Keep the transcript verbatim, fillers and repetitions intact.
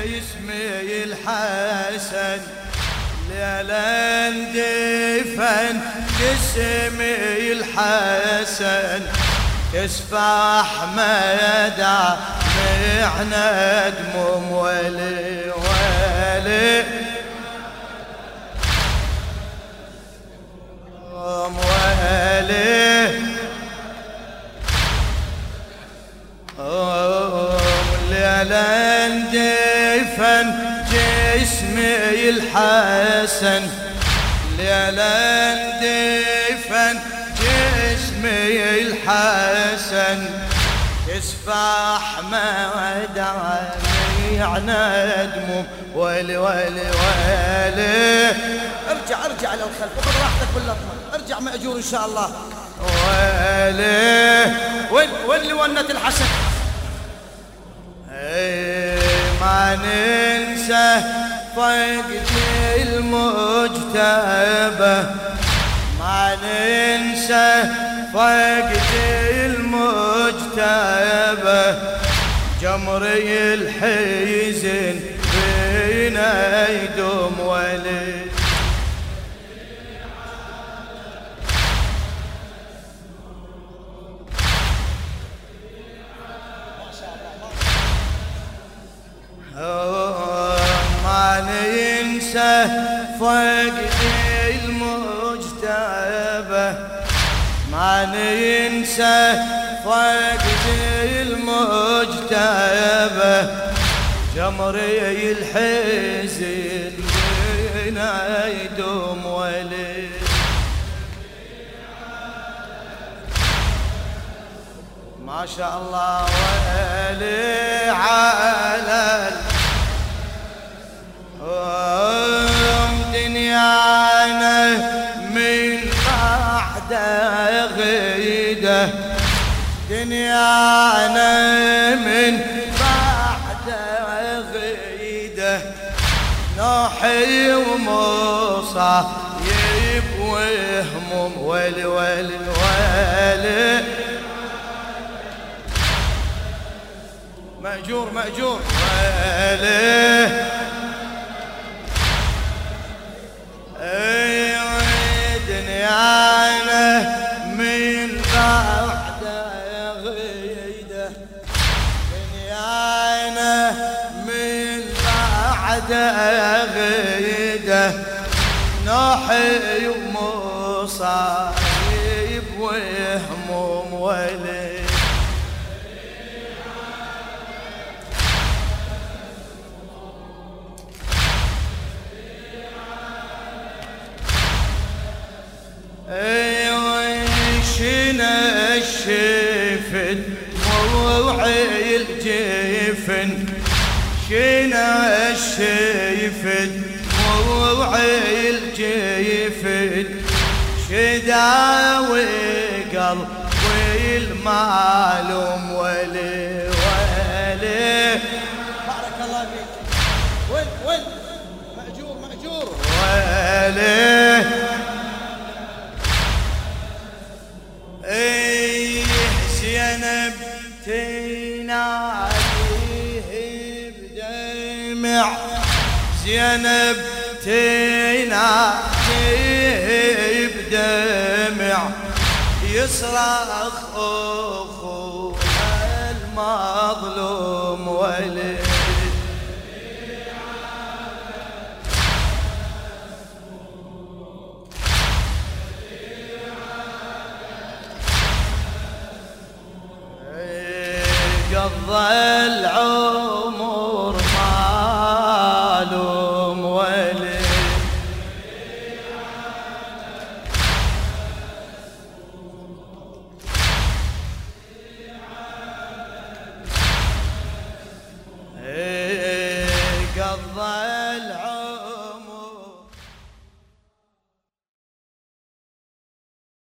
جسمي الحسن ليلا اندفن جسمي الحسن تسفح مدى معنا دموم ولي ولي ولي ليلا اندفن جسمي الحسن ليلا اندفن جسمي الحسن تسفح مدامعنا دموم ولي ولي ولي ارجع ارجع للخلف وخذ راحتك باللطمة، ارجع مأجور ان شاء الله. ولي وين وين اللي ونت الحسن؟ ما ننسى فقد المجتبى ما ننسى فقد المجتبى جمري الحزن فينا يدوم ولي ما ننسى فقد المجتبى ما ننسى فقد المجتبى جمري الحزن بينا يدوم ولي ما شاء الله ولي على دنيانا من بعد غيده دنيانا من بعد غيده نوحي ومصايب وهموم ولي ولي ولي مأجور مأجور ولي دنيانا من بعد غيده دنيانا من بعد غيده نوحي ومصايب وهموم ولي شنا الشفن موعي الجفن شنا الشفن موعي الجفن شداوي قلبي المعلوم ولي ولي بارك الله فيك. وين وين مأجور مأجور ولي زينب تناديه بدمع زينب تناديه بدمع يصرخ أخوها المظلوم ولي قضى العمر